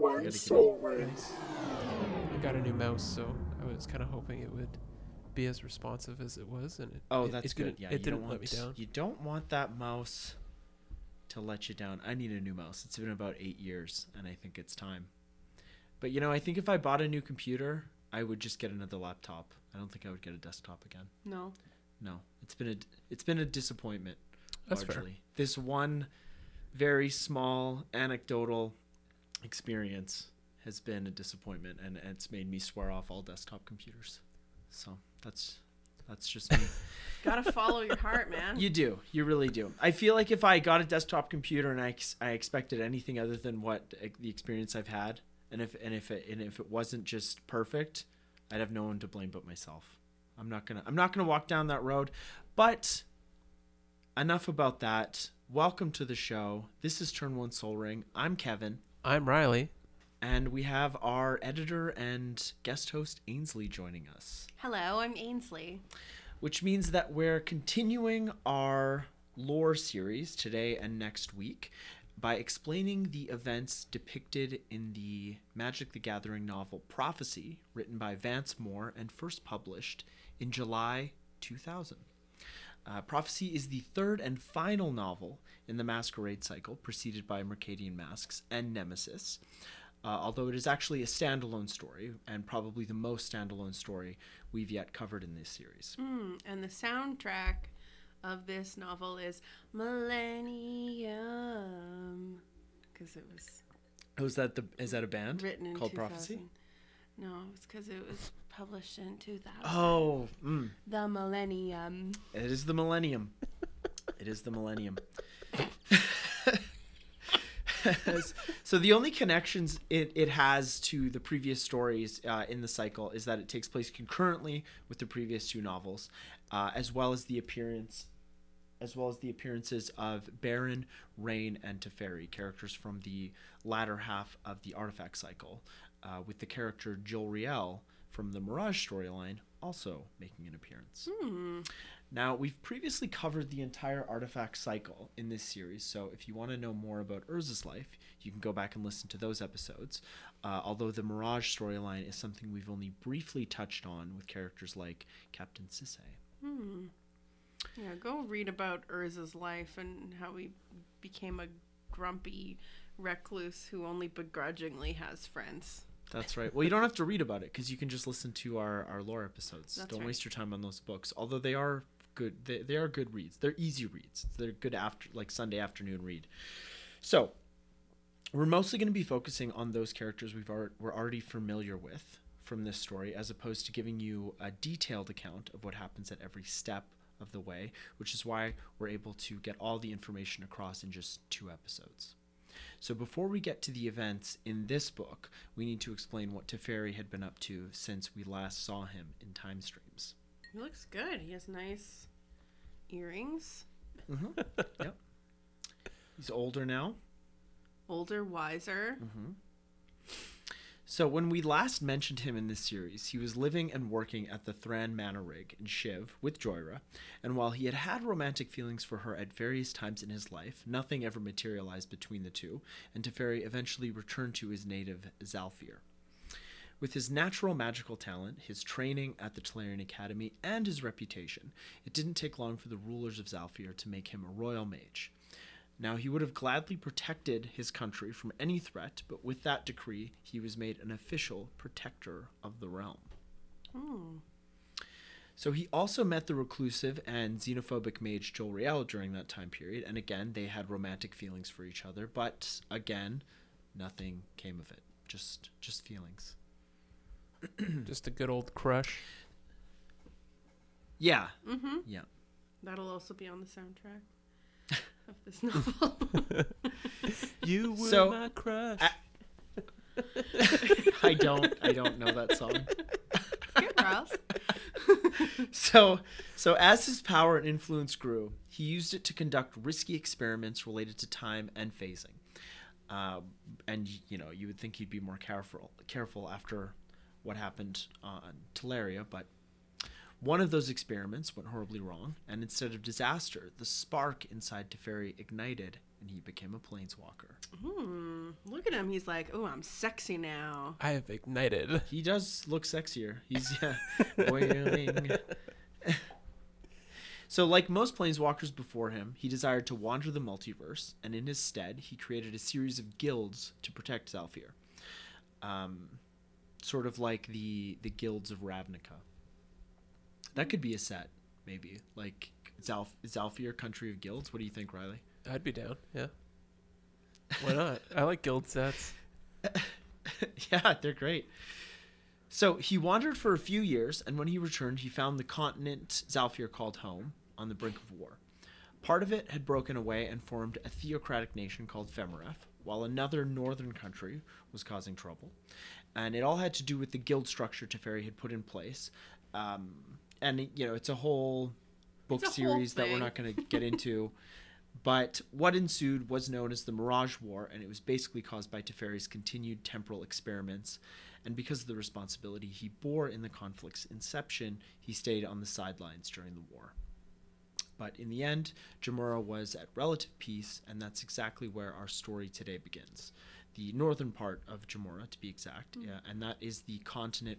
one soul ring. Nice. I got a new mouse, so I was kind of hoping it would be as responsive as it was, and that's it good. didn't, Yeah, it didn't let me down. You don't want that mouse to let you down. I need a new mouse. It's been about 8 years, and I think it's time. But I think if I bought a new computer, I would just get another laptop. I don't think I would get a desktop again. No. It's been a disappointment. That's largely. fair. This one very small anecdotal experience has been a disappointment, and it's made me swear off all desktop computers. So that's just me. Gotta follow your heart, man. You really do. I feel like if I got a desktop computer and I expected anything other than what the experience I've had, and if it wasn't just perfect, I'd have no one to blame but myself. I'm not gonna walk down that road. But enough about that. Welcome to the show. This is Turn One Soul Ring. I'm Kevin. I'm Riley. And we have our editor and guest host Ainsley joining us. Hello, I'm Ainsley. Which means that we're continuing our lore series today and next week by explaining the events depicted in the Magic the Gathering novel Prophecy, written by Vance Moore and first published in July 2000. Prophecy is the third and final novel in the Masquerade cycle, preceded by Mercadian Masks and Nemesis, although it is actually a standalone story, and probably the most standalone story we've yet covered in this series. And the soundtrack of this novel is Millennium, because it was Is that a band written in called 2000. Prophecy? No, it's because it was published in 2000. Oh, The Millennium. it is the Millennium. It is the Millennium. So the only connections it has to the previous stories in the cycle is that it takes place concurrently with the previous two novels, as well as the appearances of Baron, Rain, and Teferi, characters from the latter half of the Artifact cycle, with the character Jolriel from the Mirage storyline also making an appearance. Now, we've previously covered the entire Artifact cycle in this series, so if you want to know more about Urza's life, you can go back and listen to those episodes, although the Mirage storyline is something we've only briefly touched on with characters like Captain Sisse. Yeah, go read about Urza's life and how he became a grumpy recluse who only begrudgingly has friends. That's right. Well, you don't have to read about it because you can just listen to our lore episodes. That's Don't right. waste your time on those books, although they are good. They are good reads. They're easy reads. They're good Sunday afternoon read. So we're mostly going to be focusing on those characters we're already familiar with from this story, as opposed to giving you a detailed account of what happens at every step of the way, which is why we're able to get all the information across in just 2 episodes. So before we get to the events in this book, we need to explain what Teferi had been up to since we last saw him in Time Streams. He looks good. He has nice earrings. Yep. He's older now. Older, wiser. So when we last mentioned him in this series, he was living and working at the Thran Manor Rig in Shiv with Joyra, and while he had had romantic feelings for her at various times in his life, nothing ever materialized between the two, and Teferi eventually returned to his native Zalfir. With his natural magical talent, his training at the Tolarian Academy, and his reputation, it didn't take long for the rulers of Zalfir to make him a royal mage. Now, he would have gladly protected his country from any threat, but with that decree, he was made an official protector of the realm. So he also met the reclusive and xenophobic mage Jolriel during that time period, and again, they had romantic feelings for each other, but again, nothing came of it. Just feelings. Just a good old crush. Yeah. Yeah. That'll also be on the soundtrack of this novel. You were So, my crush. I don't know that song. Good, Ross. So as his power and influence grew, he used it to conduct risky experiments related to time and phasing. And you would think he'd be more careful after what happened on Teleria, but one of those experiments went horribly wrong, and instead of disaster, the spark inside Teferi ignited, and he became a planeswalker. Look at him. He's like, oh, I'm sexy now. I have ignited. He does look sexier. He's boiling. So, like most planeswalkers before him, he desired to wander the multiverse, and in his stead, he created a series of guilds to protect Zhalfir. Sort of like the guilds of Ravnica. That could be a set, maybe. Like Zhalfir, Country of Guilds. What do you think, Riley? I'd be down. Yeah. Why not? I like guild sets. Yeah, they're great. So he wandered for a few years, and when he returned, he found the continent Zhalfir called home on the brink of war. Part of it had broken away and formed a theocratic nation called Femeref, while another northern country was causing trouble. And it all had to do with the guild structure Teferi had put in place. And, you know, it's a whole book series that we're not going to get into. But what ensued was known as the Mirage War, and it was basically caused by Teferi's continued temporal experiments. And because of the responsibility he bore in the conflict's inception, he stayed on the sidelines during the war. But in the end, Jamura was at relative peace, and that's exactly where our story today begins. The northern part of Jamura, to be exact, and that is the continent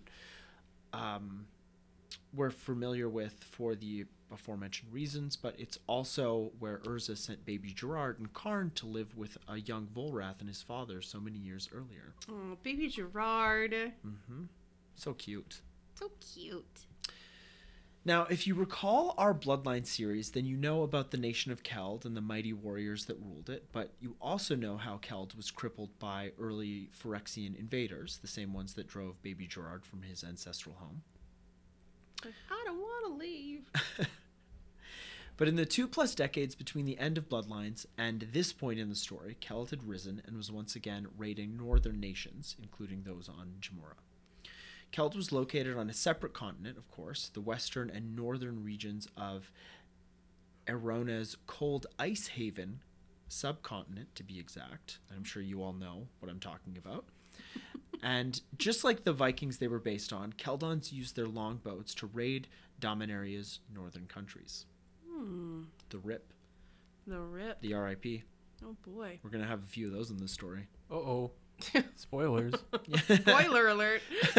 we're familiar with for the aforementioned reasons, but it's also where Urza sent baby Gerard and Karn to live with a young Volrath and his father so many years earlier. Oh, baby Gerard. Mm-hmm. So cute. So cute. Now, if you recall our Bloodline series, then you know about the nation of Keld and the mighty warriors that ruled it, but you also know how Keld was crippled by early Phyrexian invaders, the same ones that drove baby Gerard from his ancestral home. I don't want to leave. But in the 2+ decades between the end of Bloodlines and this point in the story, Keld had risen and was once again raiding northern nations, including those on Jamura. Keld was located on a separate continent, of course, the western and northern regions of Erona's cold ice haven subcontinent, to be exact. I'm sure you all know what I'm talking about. And just like the Vikings they were based on, Keldons used their longboats to raid Dominaria's northern countries. The RIP. The RIP. The RIP. Oh, boy. We're going to have a few of those in this story. Uh-oh. Spoilers. Spoiler alert.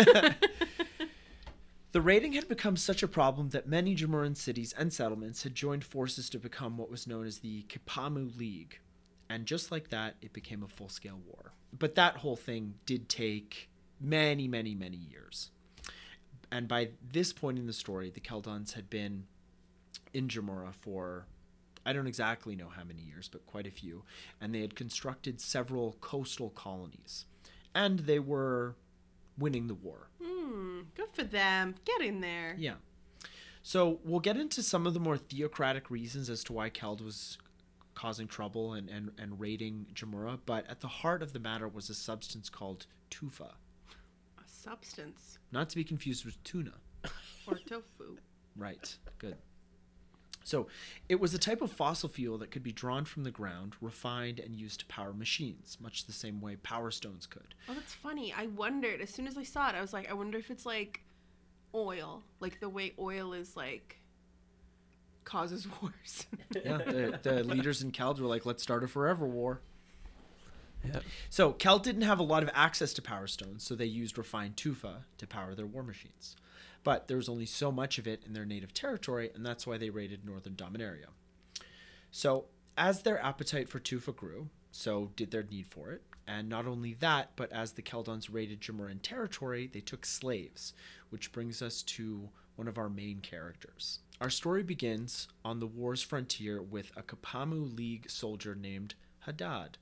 The raiding had become such a problem that many Jamuran cities and settlements had joined forces to become what was known as the Kipamu League. And just like that, it became a full-scale war. But that whole thing did take many, many, many years. And by this point in the story, the Keldons had been in Jamura for, I don't exactly know how many years, but quite a few. And they had constructed several coastal colonies. And they were winning the war. Good for them. Get in there. Yeah. So we'll get into some of the more theocratic reasons as to why Keld was causing trouble and raiding Jamura, but at the heart of the matter was a substance called tufa. A substance. Not to be confused with tuna. Or tofu. Right. Good. So it was a type of fossil fuel that could be drawn from the ground, refined, and used to power machines, much the same way power stones could. Oh, that's funny. I wondered, as soon as I saw it, I was like, I wonder if it's like oil. Like the way oil is like causes wars. Yeah, the leaders in Keld were like, let's start a forever war. Yeah. So Keld didn't have a lot of access to power stones, so they used refined tufa to power their war machines. But there was only so much of it in their native territory, and that's why they raided northern Dominaria. So as their appetite for tufa grew, so did their need for it. And not only that, but as the Keldons raided Jamuran territory, they took slaves, which brings us to one of our main characters. Our story begins on the war's frontier with a Kipamu League soldier named Hadad.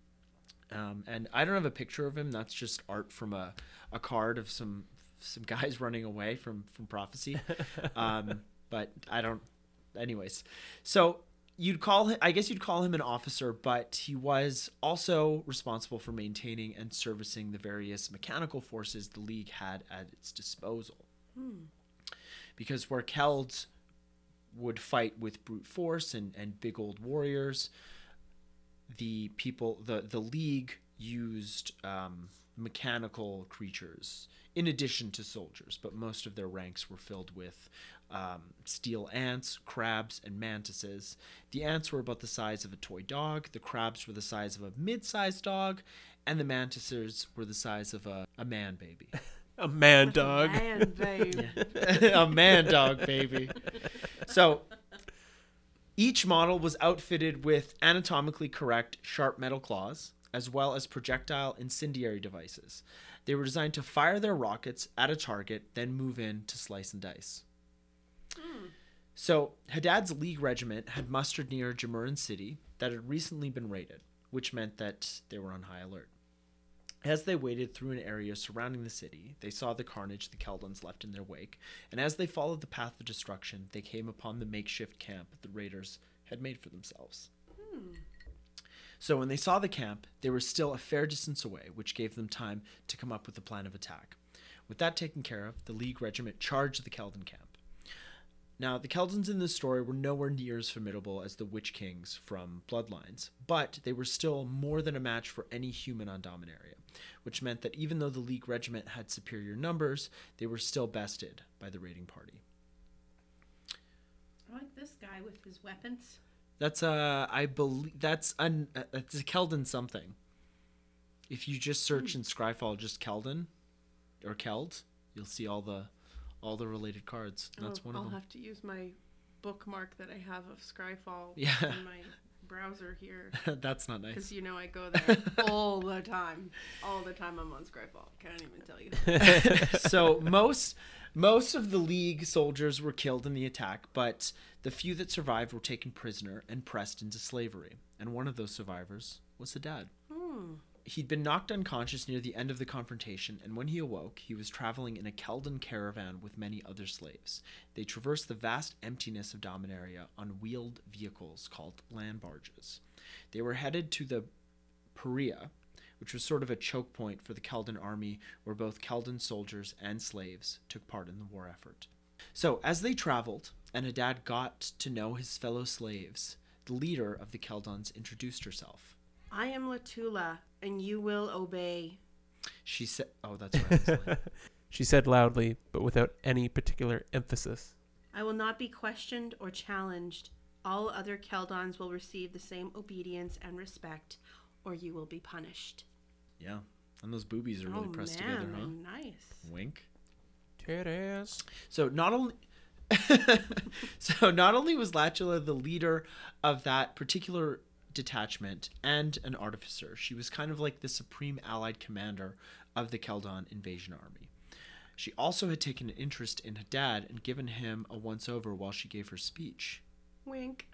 And I don't have a picture of him. That's just art from a card of some guys running away from prophecy. But I don't... Anyways. So you'd call him... I guess you'd call him an officer, but he was also responsible for maintaining and servicing the various mechanical forces the League had at its disposal. Because where Kelds would fight with brute force and big old warriors, the League used mechanical creatures in addition to soldiers, but most of their ranks were filled with steel ants, crabs, and mantises. The ants were about the size of a toy dog, the crabs were the size of a mid-sized dog, and the mantises were the size of a man baby. A man dog. Man, babe. A man dog baby. So each model was outfitted with anatomically correct sharp metal claws, as well as projectile incendiary devices. They were designed to fire their rockets at a target, then move in to slice and dice. So Haddad's League regiment had mustered near Jamuran City that had recently been raided, which meant that they were on high alert. As they waded through an area surrounding the city, they saw the carnage the Keldons left in their wake, and as they followed the path of destruction, they came upon the makeshift camp the raiders had made for themselves. So when they saw the camp, they were still a fair distance away, which gave them time to come up with a plan of attack. With that taken care of, the League regiment charged the Keldon camp. Now, the Keldons in this story were nowhere near as formidable as the Witch Kings from Bloodlines, but they were still more than a match for any human on Dominaria, which meant that even though the League regiment had superior numbers, they were still bested by the raiding party. I like this guy with his weapons. That's I believe that's it's a Keldon something. If you just search in Scryfall just Keldon or Keld, you'll see all the related cards. And that's one of them. I'll have to use my bookmark that I have of Scryfall in my browser here. That's not nice. Because I go there all the time. All the time I'm on Scryfall. Can't even tell you. So most of the League soldiers were killed in the attack, but the few that survived were taken prisoner and pressed into slavery. And one of those survivors was Haddad. He'd been knocked unconscious near the end of the confrontation, and when he awoke, he was traveling in a Keldon caravan with many other slaves. They traversed the vast emptiness of Dominaria on wheeled vehicles called land barges. They were headed to the Perea, which was sort of a choke point for the Keldon army, where both Keldon soldiers and slaves took part in the war effort. So, as they traveled, and Haddad got to know his fellow slaves, the leader of the Keldons introduced herself. I am Latula, and you will obey. She said, oh, that's right. She said loudly, but without any particular emphasis. I will not be questioned or challenged. All other Keldons will receive the same obedience and respect, or you will be punished. Yeah, and those boobies are really pressed together, huh? Nice. Wink. Titties. So not only was Latula the leader of that particular detachment and an artificer, she was kind of like the supreme allied commander of the Keldon invasion army. She also had taken an interest in Haddad and given him a once-over while she gave her speech. Wink.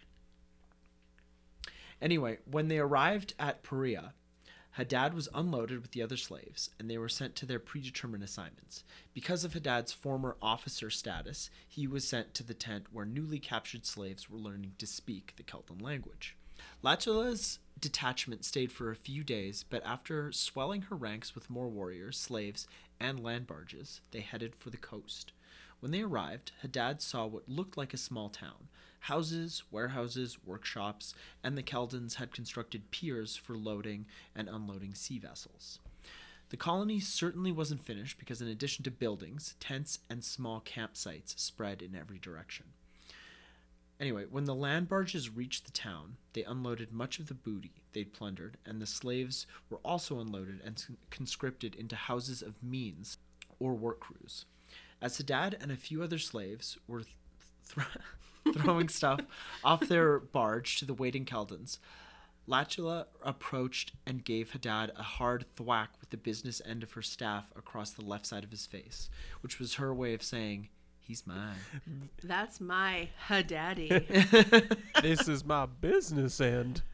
Anyway, when they arrived at Perea, Haddad was unloaded with the other slaves, and they were sent to their predetermined assignments. Because of Haddad's former officer status, he was sent to the tent where newly captured slaves were learning to speak the Keldon language. Latula's detachment stayed for a few days, but after swelling her ranks with more warriors, slaves, and land barges, they headed for the coast. When they arrived, Haddad saw what looked like a small town. Houses, warehouses, workshops, and the Keldons had constructed piers for loading and unloading sea vessels. The colony certainly wasn't finished because in addition to buildings, tents and small campsites spread in every direction. Anyway, when the land barges reached the town, they unloaded much of the booty they'd plundered, and the slaves were also unloaded and conscripted into houses of means or work crews. As Haddad and a few other slaves were throwing stuff off their barge to the waiting Keldons, Latula approached and gave Haddad a hard thwack with the business end of her staff across the left side of his face, which was her way of saying, "He's mine." That's my Haddaddy. This is my business end.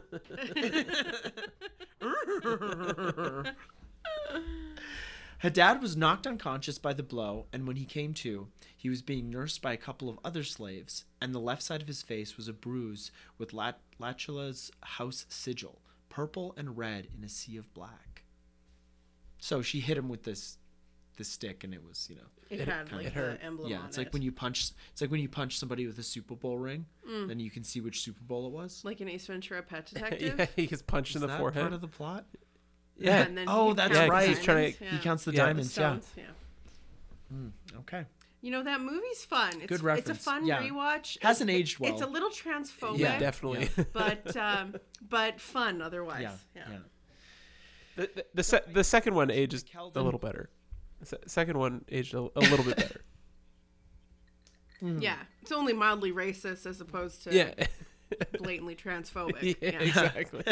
Haddad was knocked unconscious by the blow, and when he came to, he was being nursed by a couple of other slaves, and the left side of his face was a bruise with Latula's house sigil, purple and red in a sea of black. So she hit him with this stick, and it was, it had like the emblem yeah, on it's like when you punch somebody with a Super Bowl ring, then you can see which Super Bowl it was. Like an Ace Ventura Pet Detective. Yeah, he gets punched in the that forehead. Part of the plot? Yeah. And then That's Yeah, 'cause right. he's trying to- He counts the Yeah. diamonds. Yeah. Okay. That movie's fun. It's, Good It's a reference. fun Yeah. rewatch. Hasn't aged well. It's a little transphobic. Yeah, definitely. Yeah. but fun otherwise. Yeah. The second one aged a Keldon- little better. The second one aged a little bit better. Yeah, it's only mildly racist as opposed to Yeah. blatantly transphobic. Yeah, Yeah. exactly.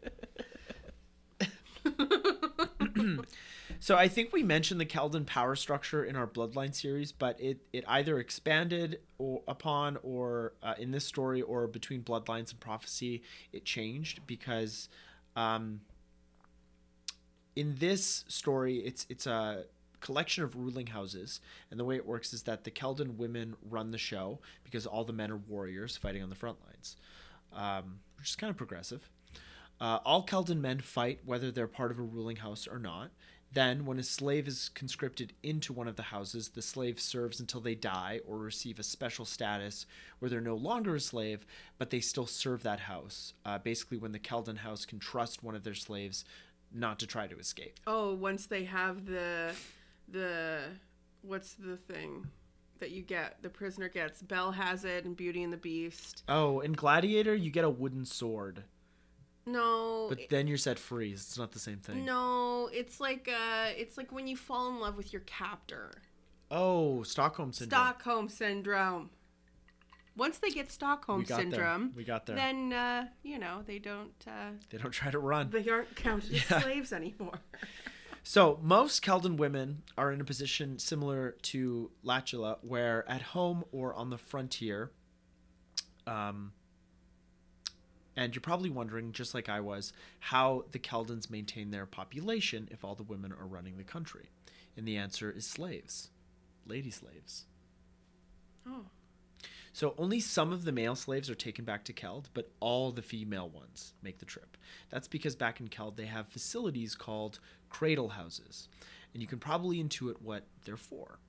So I think we mentioned the Keldon power structure in our Bloodline series, but it either expanded upon or in this story or between Bloodlines and Prophecy, it changed because in this story, it's a collection of ruling houses, and the way it works is that the Keldon women run the show because all the men are warriors fighting on the front lines, which is kind of progressive. All Keldon men fight whether they're part of a ruling house or not. Then, when a slave is conscripted into one of the houses, the slave serves until they die or receive a special status where they're no longer a slave, but they still serve that house. Basically, when the Keldon house can trust one of their slaves not to try to escape. Oh, once they have the what's the thing that you get? The prisoner gets. Belle has it in Beauty and the Beast. Oh, in Gladiator, you get a wooden sword, No. but then you're set free. It's not the same thing. No, it's like when you fall in love with your captor. Oh, Stockholm Syndrome. Stockholm syndrome. Once they get Stockholm We got there. syndrome, We got there. then they don't They don't try to run. they aren't counted as Yeah. slaves anymore. So most Keldon women are in a position similar to Latula, where at home or on the frontier, and you're probably wondering, just like I was, how the Keldons maintain their population if all the women are running the country. And the answer is slaves. Lady slaves. Oh. So only some of the male slaves are taken back to Keld, but all the female ones make the trip. That's because back in Keld they have facilities called cradle houses, and you can probably intuit what they're for.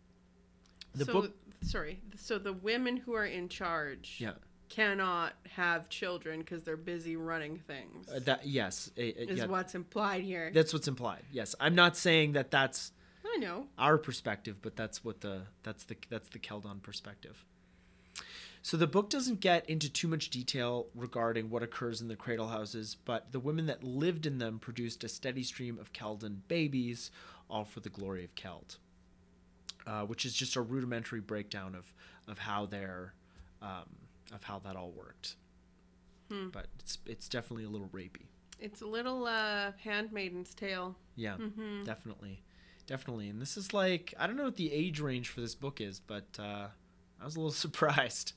So the women who are in charge cannot have children because they're busy running things. Is What's implied here. That's what's implied. Yes, I'm not saying that that's I know. our perspective, but that's the Keldon perspective. So the book doesn't get into too much detail regarding what occurs in the cradle houses, but the women that lived in them produced a steady stream of Keldon babies, all for the glory of Keld, which is just a rudimentary breakdown of how that all worked. But it's definitely a little rapey. It's a little Handmaiden's Tale. Yeah, definitely. And this is like, I don't know what the age range for this book is, but I was a little surprised.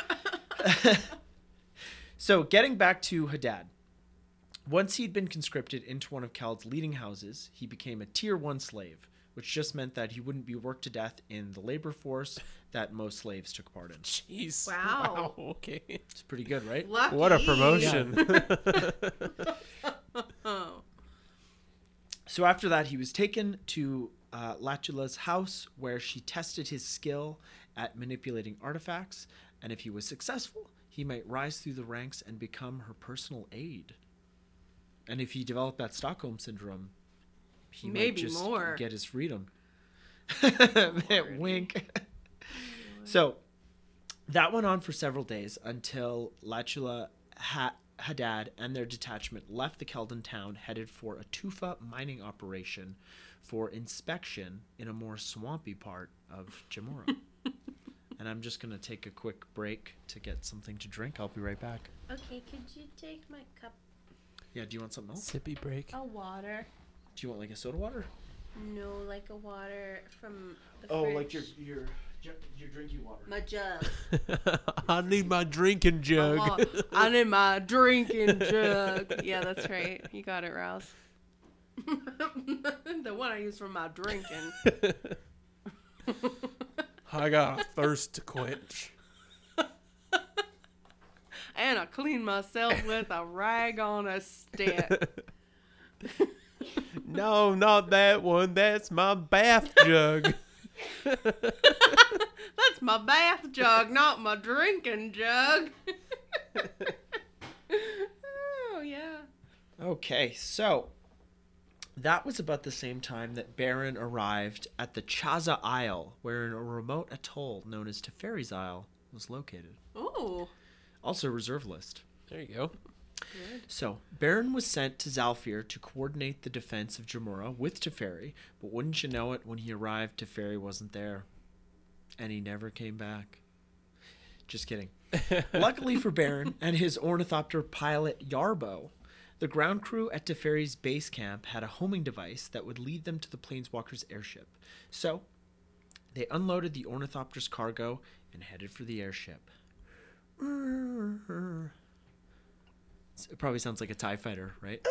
So, getting back to Hadad. Once he'd been conscripted into one of Keld's leading houses, he became a Tier 1 slave, which just meant that he wouldn't be worked to death in the labor force that most slaves took part in. Jeez. Wow. Okay. It's pretty good, right? Lucky. What a promotion. Oh. So after that, he was taken to Latula's house, where she tested his skill at manipulating artifacts, and if he was successful, he might rise through the ranks and become her personal aide. And if he developed that Stockholm syndrome, he might just get his freedom. Wink. So that went on for several days until Latula, Hadad, and their detachment left the Keldon town, headed for a tufa mining operation for inspection in a more swampy part of Jamora. And I'm just going to take a quick break to get something to drink. I'll be right back. Okay, could you take my cup Yeah, do you want something else? Sippy break. of water? Do you want like a soda water? No, like a water from the Oh, fridge. like your drinking water. My jug. I need my drinking jug. I need my drinking jug. Yeah, that's right. You got it, Rouse. The one I use for my drinking. I got a thirst to quench. And I clean myself with a rag on a stick. No, not that one. That's my bath jug. That's my bath jug, not my drinking jug. Oh, yeah. Okay, so that was about the same time that Baron arrived at the Chaza Isle, where a remote atoll known as Teferi's Isle was located. Oh. Also reserve list. There you go. Good. So, Beren was sent to Zalfir to coordinate the defense of Jamura with Teferi, but wouldn't you know it, when he arrived, Teferi wasn't there. And he never came back. Just kidding. Luckily for Beren and his ornithopter pilot Yarbo, the ground crew at Teferi's base camp had a homing device that would lead them to the Planeswalker's airship. So, they unloaded the ornithopter's cargo and headed for the airship. It probably sounds like a TIE fighter, right?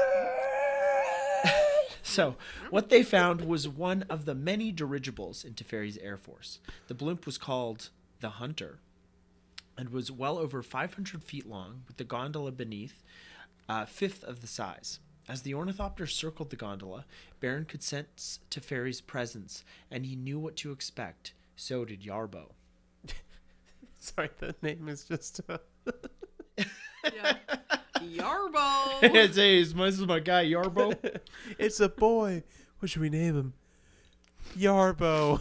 So, what they found was one of the many dirigibles in Teferi's Air Force. The blimp was called the Hunter and was well over 500 feet long, with the gondola beneath, a fifth of the size. As the ornithopter circled the gondola, Beren could sense Teferi's presence, and he knew what to expect. So did Yarbo. Sorry, the name is just. Yeah. Yarbo. This is my guy, Yarbo. It's a boy. What should we name him? Yarbo.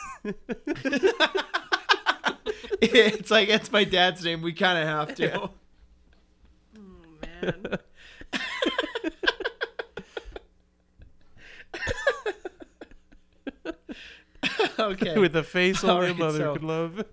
It's like, it's my dad's name. We kind of have to. Yeah. Oh, man. Okay. With a face only a Alright, mother so- could love.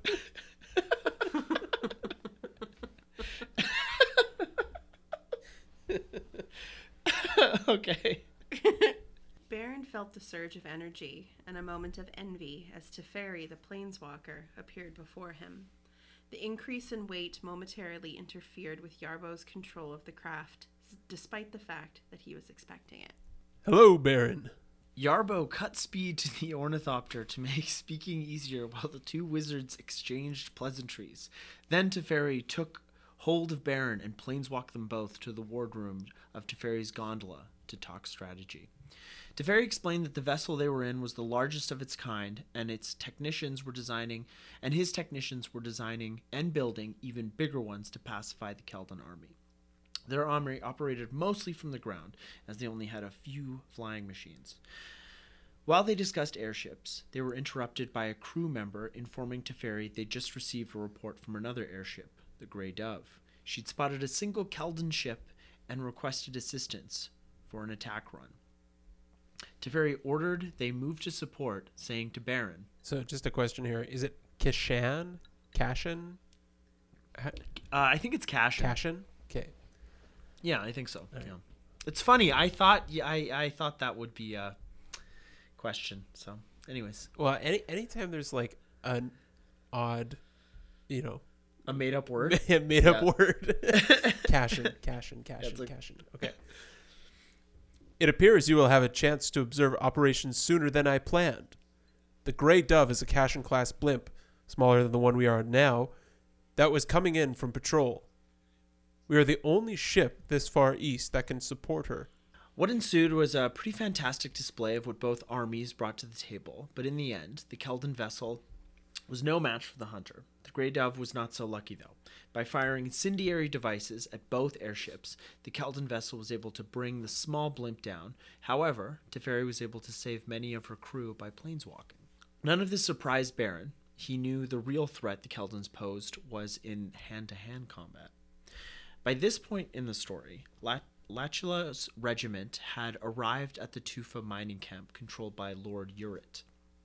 Okay. Beren felt the surge of energy and a moment of envy as Teferi, the planeswalker, appeared before him. The increase in weight momentarily interfered with Yarbo's control of the craft, despite the fact that he was expecting it. Hello, Baron. Yarbo cut speed to the ornithopter to make speaking easier while the two wizards exchanged pleasantries. Then Teferi took hold of Beren and planeswalked them both to the wardroom of Teferi's gondola to talk strategy. Teferi explained that the vessel they were in was the largest of its kind, and his technicians were designing and building even bigger ones to pacify the Keldon army. Their army operated mostly from the ground, as they only had a few flying machines. While they discussed airships, they were interrupted by a crew member informing Teferi they'd just received a report from another airship, the Grey Dove. She'd spotted a single Keldon ship and requested assistance for an attack run. Teferi ordered they move to support, saying to Beren, So, just a question here: is it Kashan? Kashan? I think it's Cashin. Kashan? Okay. Yeah, I think so. Right. Yeah. It's funny. I thought that would be a question. So, anyways, Well, anytime there's like an odd, a made-up word. made up Yeah. word. Cashin. it's like- Cashin. Okay. It appears you will have a chance to observe operations sooner than I planned. The Grey Dove is a Cashin class blimp, smaller than the one we are on now, that was coming in from patrol. We are the only ship this far east that can support her. What ensued was a pretty fantastic display of what both armies brought to the table, but in the end, the Keldon vessel was no match for the Hunter. The Grey Dove was not so lucky, though. By firing incendiary devices at both airships, the Keldon vessel was able to bring the small blimp down. However, Teferi was able to save many of her crew by planeswalking. None of this surprised Beren. He knew the real threat the Keldons posed was in hand-to-hand combat. By this point in the story, Lachula's regiment had arrived at the Tufa mining camp controlled by Lord Urit.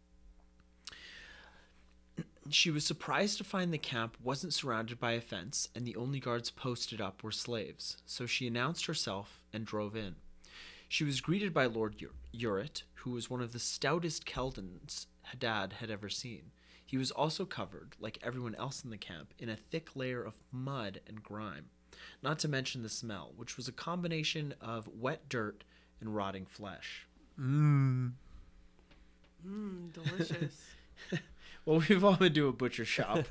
She was surprised to find the camp wasn't surrounded by a fence and the only guards posted up were slaves, so she announced herself and drove in. She was greeted by Lord Urit, who was one of the stoutest Keldons Haddad had ever seen. He was also covered, like everyone else in the camp, in a thick layer of mud and grime, not to mention the smell, which was a combination of wet dirt and rotting flesh. Delicious. Well, we've all been to a butcher shop.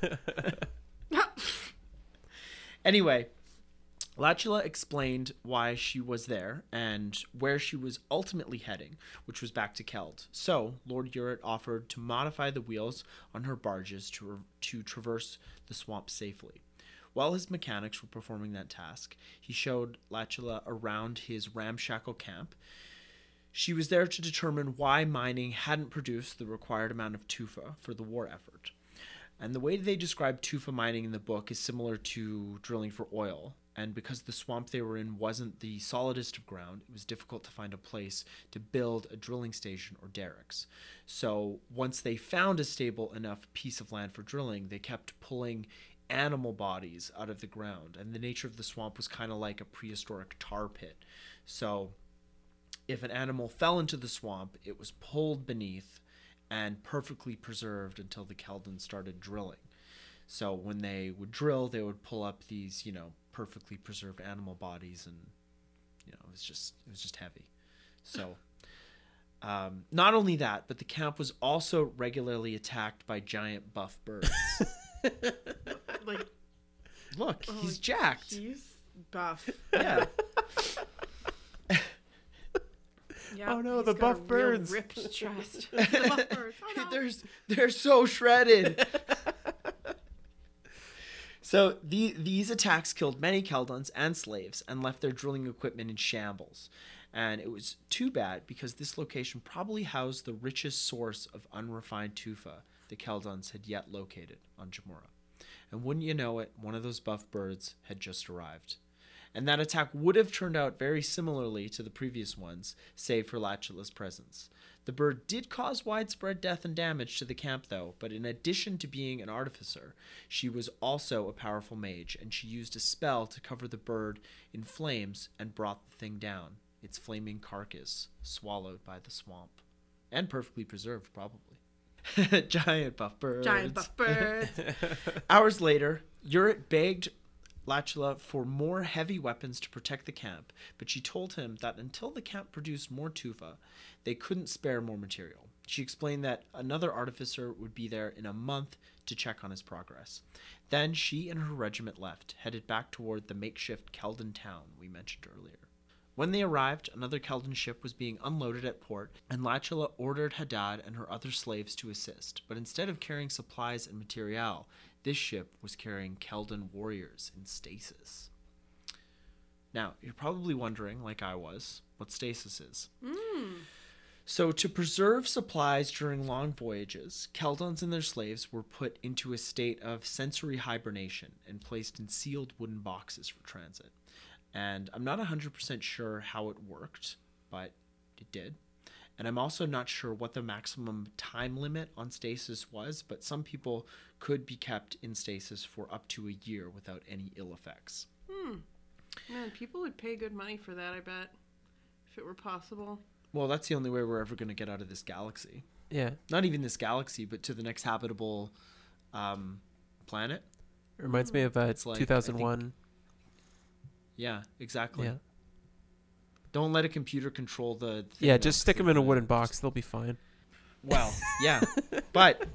Anyway, Lachula explained why she was there and where she was ultimately heading, which was back to Keld. So, Lord Urit offered to modify the wheels on her barges to traverse the swamp safely. While his mechanics were performing that task, he showed Lachula around his ramshackle camp. She was there to determine why mining hadn't produced the required amount of tufa for the war effort. And the way they describe tufa mining in the book is similar to drilling for oil. And because the swamp they were in wasn't the solidest of ground, it was difficult to find a place to build a drilling station or derricks. So once they found a stable enough piece of land for drilling, they kept pulling animal bodies out of the ground. And the nature of the swamp was kind of like a prehistoric tar pit. So if an animal fell into the swamp, it was pulled beneath and perfectly preserved until the Keldons started drilling. So when they would drill, they would pull up these, perfectly preserved animal bodies, and it was just heavy. So not only that, but the camp was also regularly attacked by giant buff birds. Like, Look, he's jacked. he's buff. Yeah. Yeah, Oh no, he's the got a buff real birds. ripped chest. The buff birds. Oh, no. They're so shredded. So these attacks killed many Keldons and slaves and left their drilling equipment in shambles. And it was too bad because this location probably housed the richest source of unrefined tufa the Keldons had yet located on Jamura. And wouldn't you know it, one of those buff birds had just arrived. And that attack would have turned out very similarly to the previous ones, save for Latula's presence. The bird did cause widespread death and damage to the camp, though, but in addition to being an artificer, she was also a powerful mage, and she used a spell to cover the bird in flames and brought the thing down, its flaming carcass swallowed by the swamp. And perfectly preserved, probably. Giant buff birds. Giant buff birds. Hours later, Urit begged Latula for more heavy weapons to protect the camp, but she told him that until the camp produced more tufa, they couldn't spare more material. She explained that another artificer would be there in a month to check on his progress. Then she and her regiment left, headed back toward the makeshift Keldon town we mentioned earlier. When they arrived, another Keldon ship was being unloaded at port, and Latula ordered Hadad and her other slaves to assist. But instead of carrying supplies and material, this ship was carrying Keldon warriors in stasis. Now, you're probably wondering, like I was, what stasis is. So, to preserve supplies during long voyages, Keldons and their slaves were put into a state of sensory hibernation and placed in sealed wooden boxes for transit. And I'm not 100% sure how it worked, but it did. And I'm also not sure what the maximum time limit on stasis was, but some people could be kept in stasis for up to a year without any ill effects. Man, people would pay good money for that, I bet, if it were possible. Well, that's the only way we're ever going to get out of this galaxy. Yeah. Not even this galaxy, but to the next habitable planet. It reminds me of It's like, 2001. Yeah, exactly. Yeah. Don't let a computer control the thing. Yeah, just that's stick them in a the- wooden box. They'll be fine. Well, yeah. But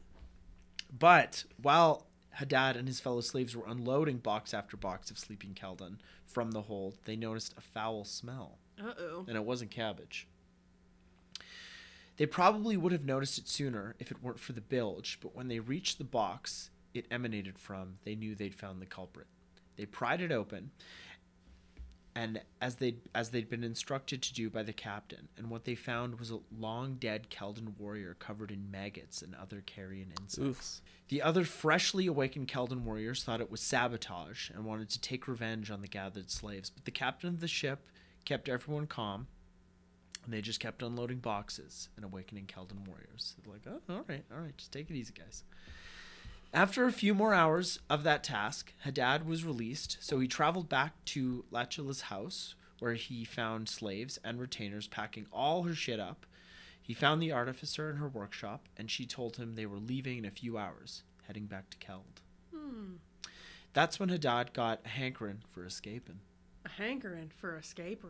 while Hadad and his fellow slaves were unloading box after box of sleeping Keldon from the hold, they noticed a foul smell. Uh-oh. And it wasn't cabbage. They probably would have noticed it sooner if it weren't for the bilge, but when they reached the box it emanated from, they knew they'd found the culprit. They pried it open, and as they'd been instructed to do by the captain, and what they found was a long dead Keldon warrior covered in maggots and other carrion insects. The other freshly awakened Keldon warriors thought it was sabotage and wanted to take revenge on the gathered slaves, but the captain of the ship kept everyone calm, and they just kept unloading boxes and awakening Keldon warriors. They're like, oh, all right, just take it easy, guys. After a few more hours of that task, Hadad was released, so he traveled back to Latula's house, where he found slaves and retainers packing all her shit up. He found the artificer in her workshop, and she told him they were leaving in a few hours, heading back to Keld. That's when Hadad got a hankering for escaping. A hankering for escape.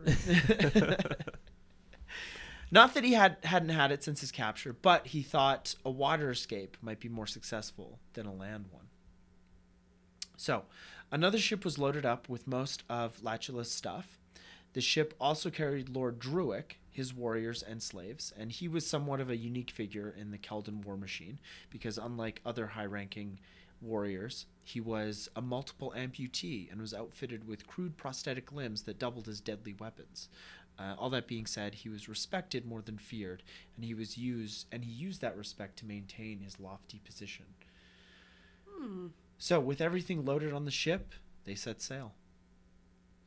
Not that he hadn't had it since his capture, but he thought a water escape might be more successful than a land one. So, another ship was loaded up with most of Latula's stuff. The ship also carried Lord Druick, his warriors and slaves, and he was somewhat of a unique figure in the Keldon war machine, because unlike other high-ranking warriors, he was a multiple amputee and was outfitted with crude prosthetic limbs that doubled as deadly weapons. All that being said, he was respected more than feared, and he used that respect to maintain his lofty position. So, with everything loaded on the ship, they set sail.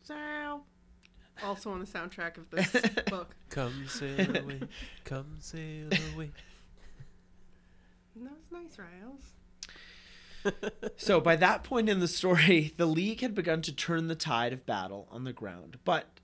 Sail. Also on the soundtrack of this book. Come sail away, come sail away. That was nice, Riles. So by that point in the story, the League had begun to turn the tide of battle on the ground, but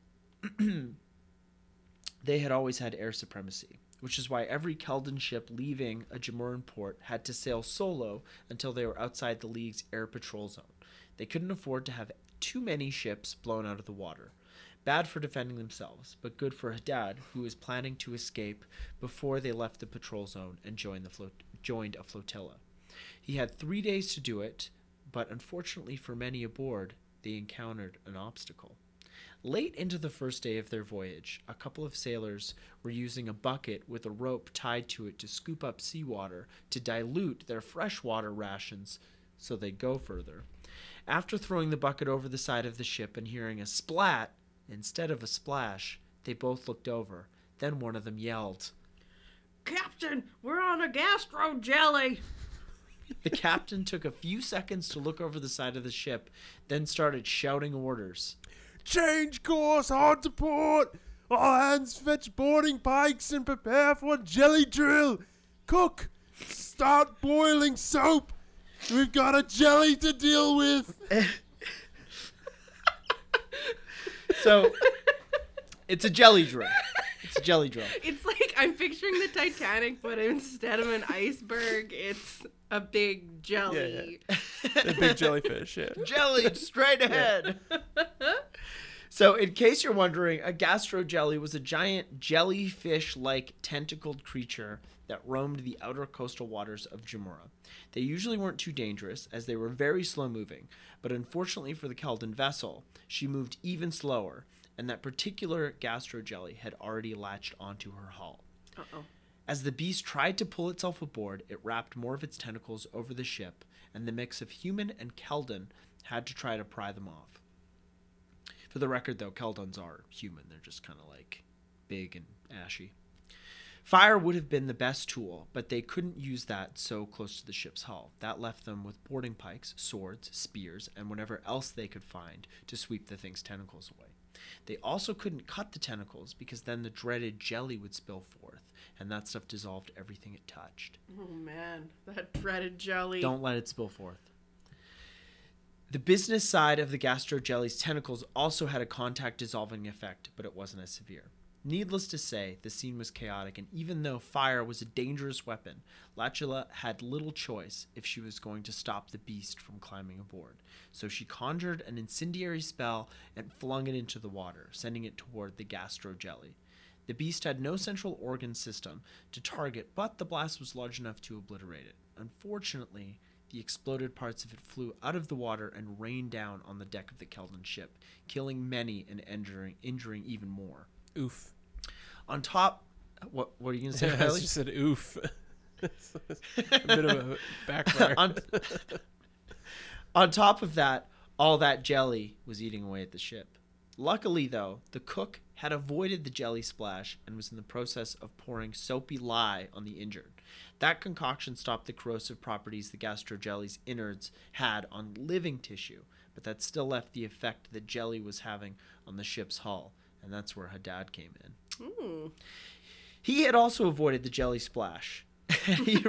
they had always had air supremacy, which is why every Keldon ship leaving a Jamuran port had to sail solo until they were outside the League's air patrol zone. They couldn't afford to have too many ships blown out of the water. Bad for defending themselves, but good for Haddad, who was planning to escape before they left the patrol zone and joined a flotilla. He had 3 days to do it, but unfortunately for many aboard, they encountered an obstacle. Late into the first day of their voyage, a couple of sailors were using a bucket with a rope tied to it to scoop up seawater to dilute their freshwater rations so they'd go further. After throwing the bucket over the side of the ship and hearing a splat instead of a splash, they both looked over. Then one of them yelled, Captain, we're on a gastro jelly. The captain took a few seconds to look over the side of the ship, then started shouting orders. Change course, hard to port. All hands fetch boarding pikes and prepare for jelly drill. Cook, start boiling soap. We've got a jelly to deal with. So, it's a jelly drill. It's a jelly drill. It's like I'm picturing the Titanic, but instead of an iceberg, it's a big jelly. A big jellyfish, yeah. Jelly straight ahead. So, in case you're wondering, a gastro jelly was a giant jellyfish-like tentacled creature that roamed the outer coastal waters of Jamura. They usually weren't too dangerous, as they were very slow-moving, but unfortunately for the Keldon vessel, she moved even slower, and that particular gastro jelly had already latched onto her hull. Uh-oh. As the beast tried to pull itself aboard, it wrapped more of its tentacles over the ship, and the mix of human and Keldon had to try to pry them off. For the record, though, Keldons are human. They're just kind of like big and ashy. Fire would have been the best tool, but they couldn't use that so close to the ship's hull. That left them with boarding pikes, swords, spears, and whatever else they could find to sweep the thing's tentacles away. They also couldn't cut the tentacles because then the dreaded jelly would spill forth, and that stuff dissolved everything it touched. Oh man, that dreaded jelly. Don't let it spill forth. The business side of the gastro jelly's tentacles also had a contact dissolving effect, but it wasn't as severe. Needless to say, the scene was chaotic, and even though fire was a dangerous weapon, Latula had little choice if she was going to stop the beast from climbing aboard. So she conjured an incendiary spell and flung it into the water, sending it toward the gastro jelly. The beast had no central organ system to target, but the blast was large enough to obliterate it. Unfortunately, the exploded parts of it flew out of the water and rained down on the deck of the Keldon ship, killing many and injuring even more. Oof. On top, what are you going to say, I Riley? just said oof. A bit of a backfire. On top of that, all that jelly was eating away at the ship. Luckily, though, the cook had avoided the jelly splash and was in the process of pouring soapy lye on the injured. That concoction stopped the corrosive properties the gastro jelly's innards had on living tissue, but that still left the effect the jelly was having on the ship's hull, and that's where Haddad came in. Ooh. He had also avoided the jelly splash. I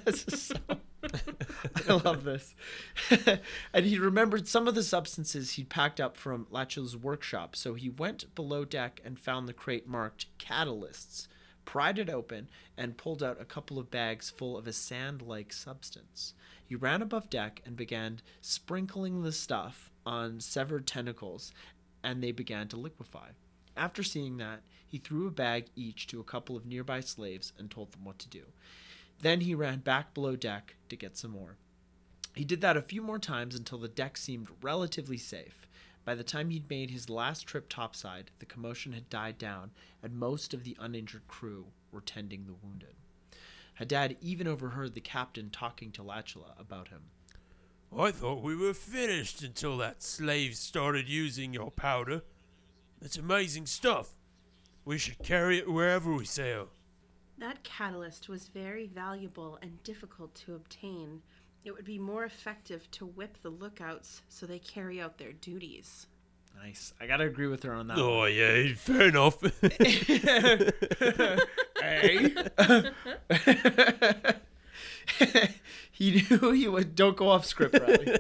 love this. And he remembered some of the substances he'd packed up from Latula's workshop, so he went below deck and found the crate marked catalysts, pried it open, and pulled out a couple of bags full of a sand-like substance. He ran above deck and began sprinkling the stuff on severed tentacles, and they began to liquefy. After seeing that, he threw a bag each to a couple of nearby slaves and told them what to do. Then he ran back below deck to get some more. He did that a few more times until the deck seemed relatively safe. By the time he'd made his last trip topside, the commotion had died down, and most of the uninjured crew were tending the wounded. Haddad even overheard the captain talking to Latula about him. I thought we were finished until that slave started using your powder. It's amazing stuff. We should carry it wherever we sail. That catalyst was very valuable and difficult to obtain. It would be more effective to whip the lookouts so they carry out their duties. Nice. I gotta agree with her on that. Oh yeah, fair enough. Hey. He knew he would. Don't go off script, Riley.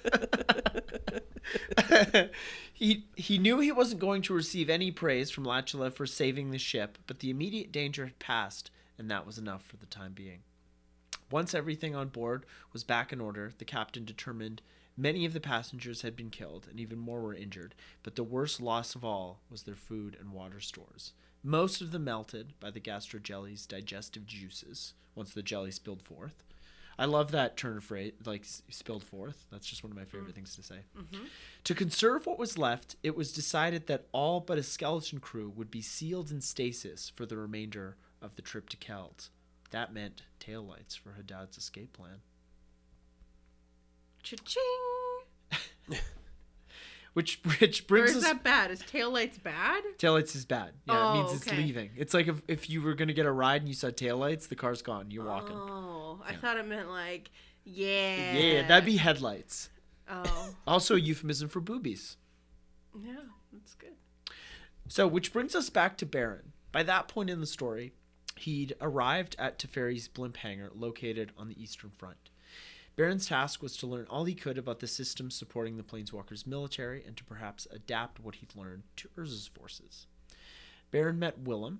He knew he wasn't going to receive any praise from Latula for saving the ship, but the immediate danger had passed, and that was enough for the time being. Once everything on board was back in order, the captain determined many of the passengers had been killed, and even more were injured, but the worst loss of all was their food and water stores. Most of them melted by the gastrojelly's digestive juices once the jelly spilled forth. I love that turn of phrase, like spilled forth. That's just one of my favorite things to say. Mm-hmm. To conserve what was left, it was decided that all but a skeleton crew would be sealed in stasis for the remainder of the trip to Keld. That meant taillights for Hadad's escape plan. Cha-ching! Which Or brings is us... that bad? Is taillights bad? Taillights is bad. Yeah, it means Oh, it's okay. leaving. It's like if you were going to get a ride and you saw taillights, the car's gone. You're walking. Oh, I Yeah. thought it meant like, yeah. Yeah, that'd be headlights. Oh, Also a euphemism for boobies. yeah, that's good. So, which brings us back to Baron. By that point in the story, he'd arrived at Teferi's blimp hangar located on the Eastern Front. Baron's task was to learn all he could about the systems supporting the Planeswalkers' military and to perhaps adapt what he'd learned to Urza's forces. Baron met Willem,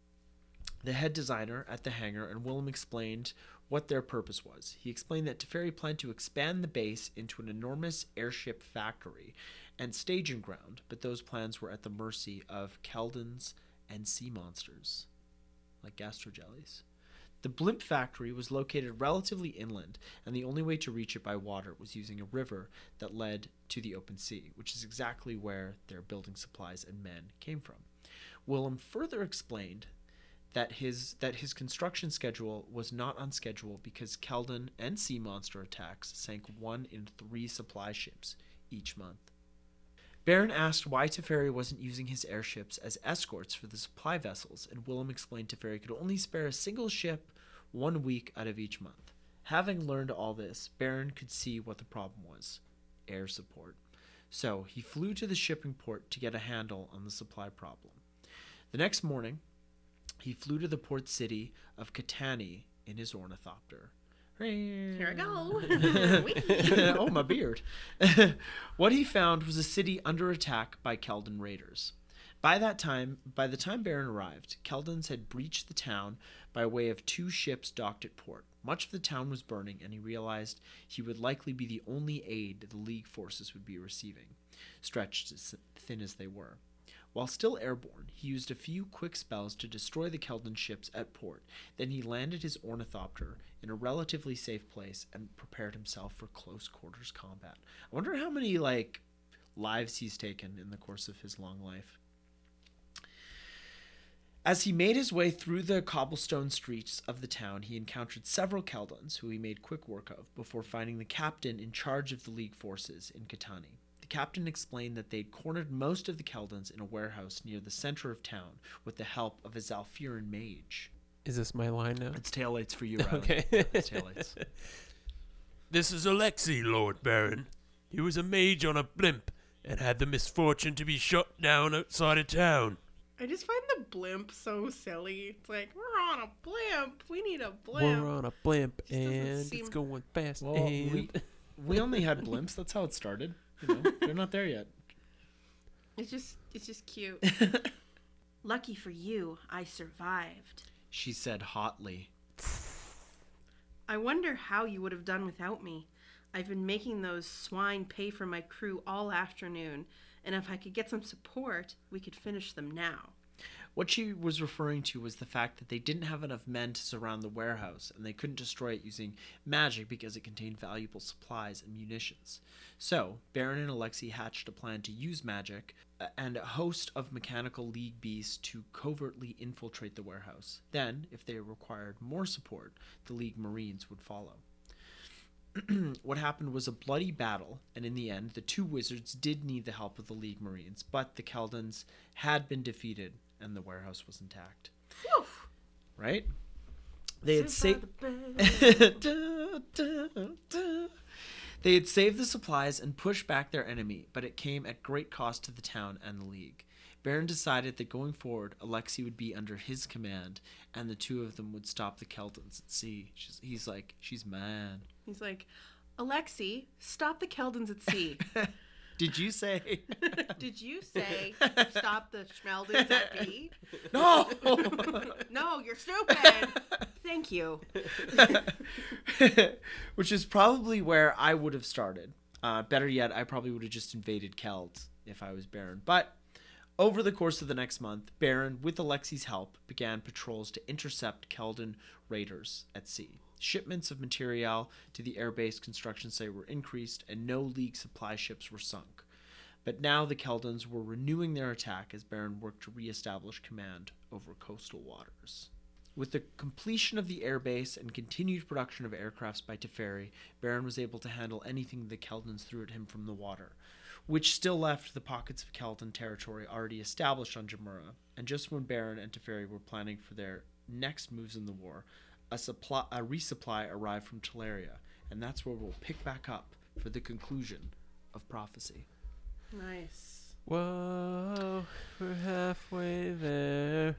the head designer at the hangar, and Willem explained what their purpose was. He explained that Teferi planned to expand the base into an enormous airship factory and staging ground, but those plans were at the mercy of Keldons and sea monsters, like gastrojellies. The blimp factory was located relatively inland, and the only way to reach it by water was using a river that led to the open sea, which is exactly where their building supplies and men came from. Willem further explained that his construction schedule was not on schedule because Keldon and sea monster attacks sank 1 in 3 supply ships each month. Baron asked why Teferi wasn't using his airships as escorts for the supply vessels, and Willem explained Teferi could only spare a single ship 1 week out of each month. Having learned all this, Baron could see what the problem was: air support. So he flew to the shipping port to get a handle on the supply problem. The next morning, he flew to the port city of Catani in his ornithopter. Here I go. Oh, my beard. What he found was a city under attack by Keldon raiders. By the time Baron arrived, Keldons had breached the town by way of 2 ships docked at port. Much of the town was burning, and he realized he would likely be the only aid the League forces would be receiving, stretched as thin as they were. While still airborne, he used a few quick spells to destroy the Keldon ships at port. Then he landed his ornithopter in a relatively safe place and prepared himself for close quarters combat. I wonder how many lives he's taken in the course of his long life. As he made his way through the cobblestone streets of the town, he encountered several Keldons, who he made quick work of, before finding the captain in charge of the League forces in Catani. The captain explained that they'd cornered most of the Keldons in a warehouse near the center of town with the help of a Zalfiran mage. Is this my line now? It's taillights for you, Riley. Okay. It's taillights. This is Alexei, Lord Baron. He was a mage on a blimp and had the misfortune to be shot down outside of town. I just find the blimp so silly. It's like, we're on a blimp. We need a blimp. We're on a blimp Just doesn't and seem- it's going fast. Well, and we only had blimps. That's how it started. They're not there yet. It's just cute. Lucky for you, I survived. She said hotly. I wonder how you would have done without me. I've been making those swine pay for my crew all afternoon, and if I could get some support, we could finish them now. What she was referring to was the fact that they didn't have enough men to surround the warehouse, and they couldn't destroy it using magic because it contained valuable supplies and munitions. So, Baron and Alexei hatched a plan to use magic and a host of mechanical League beasts to covertly infiltrate the warehouse. Then, if they required more support, the League Marines would follow. What happened was a bloody battle, and in the end, the 2 wizards did need the help of the League Marines, but the Keldons had been defeated, and the warehouse was intact. Whew. Right? They had Sit saved. by the bed. They had saved the supplies and pushed back their enemy, but it came at great cost to the town and the League. Baron decided that going forward, Alexei would be under his command, and the two of them would stop the Keldons at sea. He's like, she's mine. He's like, Alexei, stop the Keldons at sea. Did you say? Did you say stop the Schmeldons at sea? No! No, you're stupid. Thank you. Which is probably where I would have started. Better yet, I probably would have just invaded Keld if I was Baron. But over the course of the next month, Baron, with Alexei's help, began patrols to intercept Keldon raiders at sea. Shipments of material to the airbase construction site were increased, and no League supply ships were sunk. But now the Keldons were renewing their attack as Baron worked to re-establish command over coastal waters. With the completion of the airbase and continued production of aircrafts by Teferi, Baron was able to handle anything the Keldons threw at him from the water, which still left the pockets of Keldon territory already established on Jamura. And just when Baron and Teferi were planning for their next moves in the war, a resupply arrived from Teleria, and that's where we'll pick back up for the conclusion of Prophecy. Nice. Whoa, we're halfway there.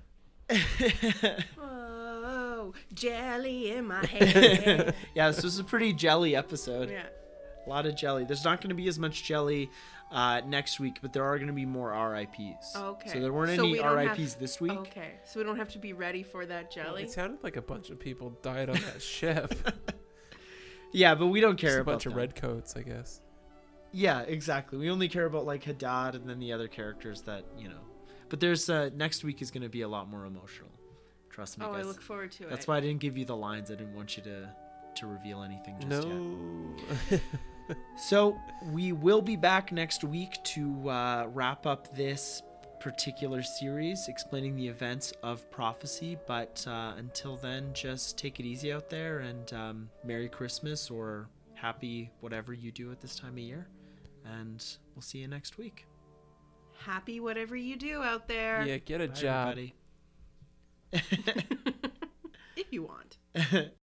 Whoa, jelly in my head. Yeah, this was a pretty jelly episode. Yeah. A lot of jelly. There's not going to be as much jelly next week, but there are going to be more RIPs. Okay. So there weren't So any we don't RIPs this week. Okay, so we don't have to be ready for that jelly. It sounded like a bunch of people died on that ship. Yeah, but we don't care Just a about bunch of them. redcoats, I guess. Yeah, exactly. We only care about like Haddad and then the other characters that, you know. But there's next week is going to be a lot more emotional. Trust me, Oh, guys. I look forward to it. That's why I didn't give you the lines. I didn't want you to reveal anything just yet. No. So we will be back next week to wrap up this particular series explaining the events of Prophecy. But until then, just take it easy out there, and Merry Christmas or Happy whatever you do at this time of year. And we'll see you next week. Happy whatever you do out there. Yeah, get a Bye, job. everybody. If you want.